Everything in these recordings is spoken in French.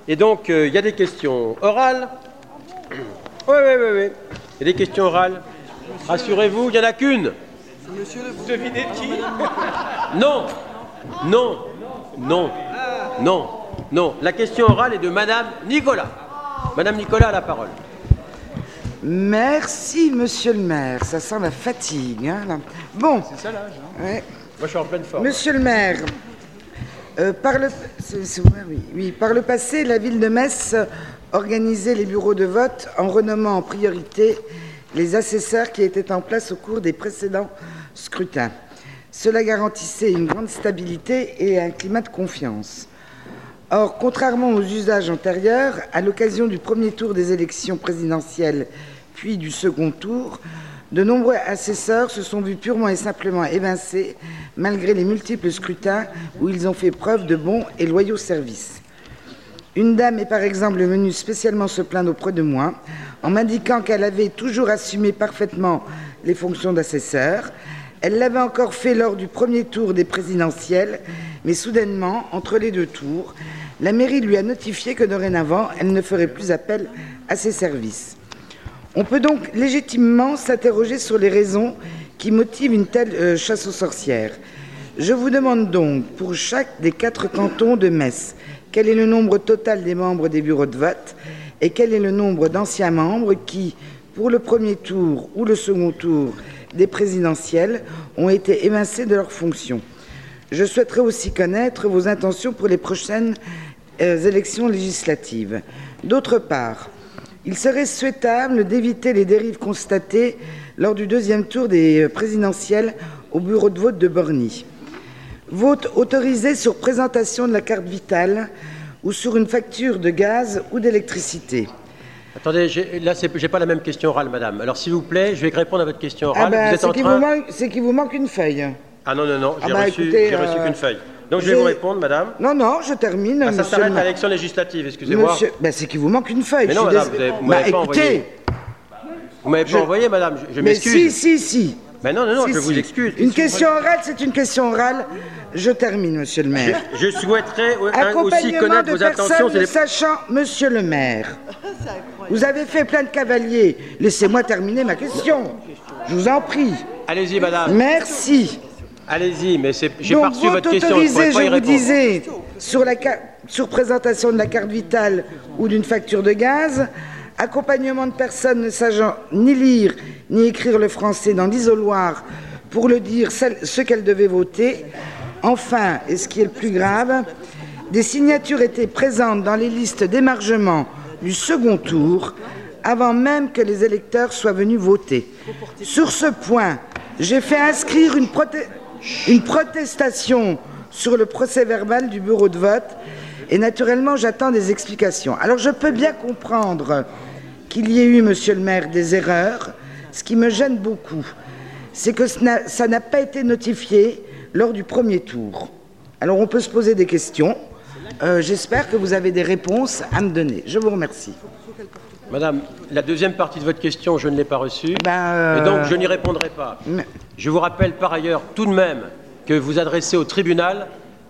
Et donc, il y a des questions orales. Oui. Il y a des questions orales. Rassurez-vous, il n'y en a qu'une. Vous devinez qui? Non. La question orale est de Madame Nicolas. Madame Nicolas a la parole. Merci, monsieur le maire. Ça sent la fatigue. Hein, là. Bon. C'est ça l'âge. Hein. Ouais. Moi, je suis en pleine forme. Monsieur le maire, par le passé, la ville de Metz organisait les bureaux de vote en renommant en priorité les assesseurs qui étaient en place au cours des précédents scrutins. Cela garantissait une grande stabilité et un climat de confiance. Or, contrairement aux usages antérieurs, à l'occasion du premier tour des élections présidentielles puis du second tour, de nombreux assesseurs se sont vus purement et simplement évincés malgré les multiples scrutins où ils ont fait preuve de bons et loyaux services. Une dame est par exemple venue spécialement se plaindre auprès de moi en m'indiquant qu'elle avait toujours assumé parfaitement les fonctions d'assesseur. Elle l'avait encore fait lors du premier tour des présidentielles, mais soudainement, entre les deux tours, la mairie lui a notifié que dorénavant, elle ne ferait plus appel à ses services. On peut donc légitimement s'interroger sur les raisons qui motivent une telle chasse aux sorcières. Je vous demande donc, pour chaque des 4 cantons de Metz, quel est le nombre total des membres des bureaux de vote et quel est le nombre d'anciens membres qui, pour le premier tour ou le second tour des présidentielles, ont été évincés de leurs fonctions. Je souhaiterais aussi connaître vos intentions pour les prochaines élections législatives. D'autre part, il serait souhaitable d'éviter les dérives constatées lors du deuxième tour des présidentielles au bureau de vote de Borny. Vote autorisé sur présentation de la carte vitale ou sur une facture de gaz ou d'électricité. Attendez, là, j'ai pas la même question orale, madame. Alors, s'il vous plaît, je vais répondre à votre question orale. C'est qu'il vous manque une feuille. Ah non, j'ai reçu qu'une feuille. Donc, je vais vous répondre, madame. Non, je termine. Ça s'arrête à l'élection législative, excusez-moi. C'est qu'il vous manque une feuille. Mais non, madame, vous m'avez pas envoyé. Vous m'avez pas envoyé, madame, je m'excuse. Si. Mais non, je vous excuse. Une question orale, c'est une question orale. Je termine, monsieur le maire. Je souhaiterais aussi connaître vos intentions. Sachant, monsieur le maire, vous avez fait plein de cavaliers. Laissez-moi terminer ma question. Je vous en prie. Allez-y, madame. Merci. Allez-y, mais j'ai pas reçu votre question. Je vous disais, sur présentation de la carte vitale ou d'une facture de gaz, accompagnement de personnes ne sachant ni lire ni écrire le français dans l'isoloir pour le dire ce qu'elles devaient voter. Enfin, et ce qui est le plus grave, des signatures étaient présentes dans les listes d'émargement du second tour avant même que les électeurs soient venus voter. Sur ce point, j'ai fait inscrire une protestation sur le procès-verbal du bureau de vote et naturellement j'attends des explications. Alors je peux bien comprendre qu'il y ait eu, monsieur le maire, des erreurs. Ce qui me gêne beaucoup, c'est que ça n'a pas été notifié lors du premier tour. Alors on peut se poser des questions. J'espère que vous avez des réponses à me donner. Je vous remercie. Madame, la deuxième partie de votre question, je ne l'ai pas reçue, et donc je n'y répondrai pas. Je vous rappelle par ailleurs tout de même que vous adressez au tribunal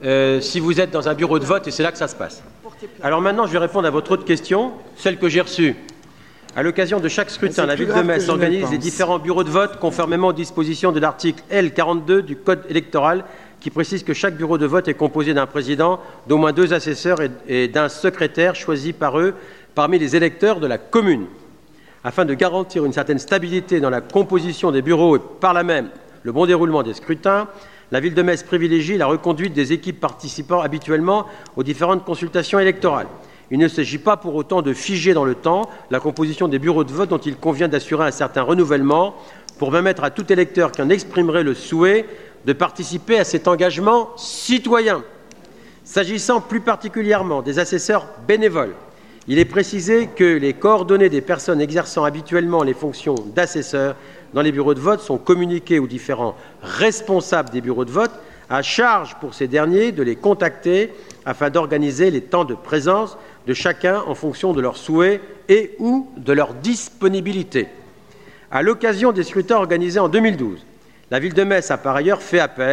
si vous êtes dans un bureau de vote, et c'est là que ça se passe. Alors maintenant, je vais répondre à votre autre question, celle que j'ai reçue. À l'occasion de chaque scrutin, la ville de Metz organise les différents bureaux de vote conformément aux dispositions de l'article L42 du Code électoral qui précise que chaque bureau de vote est composé d'un président, d'au moins 2 assesseurs et d'un secrétaire choisi par eux parmi les électeurs de la commune. Afin de garantir une certaine stabilité dans la composition des bureaux et par là même le bon déroulement des scrutins, la ville de Metz privilégie la reconduite des équipes participant habituellement aux différentes consultations électorales. Il ne s'agit pas pour autant de figer dans le temps la composition des bureaux de vote dont il convient d'assurer un certain renouvellement pour permettre à tout électeur qui en exprimerait le souhait de participer à cet engagement citoyen. S'agissant plus particulièrement des assesseurs bénévoles, il est précisé que les coordonnées des personnes exerçant habituellement les fonctions d'assesseurs dans les bureaux de vote sont communiquées aux différents responsables des bureaux de vote, à charge pour ces derniers de les contacter afin d'organiser les temps de présence de chacun en fonction de leurs souhaits et ou de leur disponibilité. À l'occasion des scrutins organisés en 2012, la ville de Metz a par ailleurs fait appel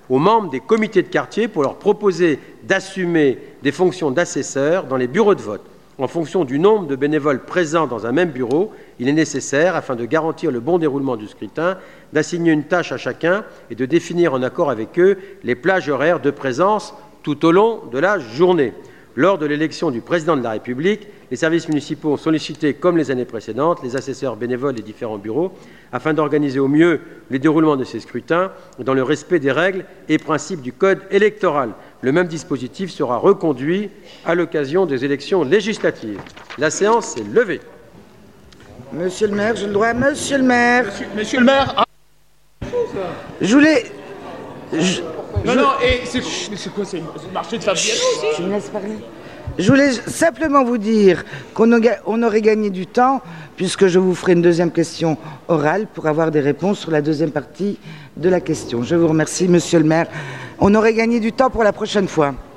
aux membres des comités de quartier pour leur proposer d'assumer des fonctions d'assesseurs dans les bureaux de vote. En fonction du nombre de bénévoles présents dans un même bureau, il est nécessaire, afin de garantir le bon déroulement du scrutin, d'assigner une tâche à chacun et de définir en accord avec eux les plages horaires de présence tout au long de la journée. Lors de l'élection du président de la République, les services municipaux ont sollicité, comme les années précédentes, les assesseurs bénévoles des différents bureaux afin d'organiser au mieux les déroulements de ces scrutins dans le respect des règles et principes du Code électoral. Le même dispositif sera reconduit à l'occasion des élections législatives. La séance est levée. Monsieur le maire, je le dois. Monsieur le maire. Monsieur le maire. Je voulais. Non, et c'est quoi, c'est le marché de Fabiano aussi? Tu me laisses parler. Je voulais simplement vous dire qu'on aurait gagné du temps, puisque je vous ferai une deuxième question orale pour avoir des réponses sur la deuxième partie de la question. Je vous remercie, monsieur le maire. On aurait gagné du temps pour la prochaine fois.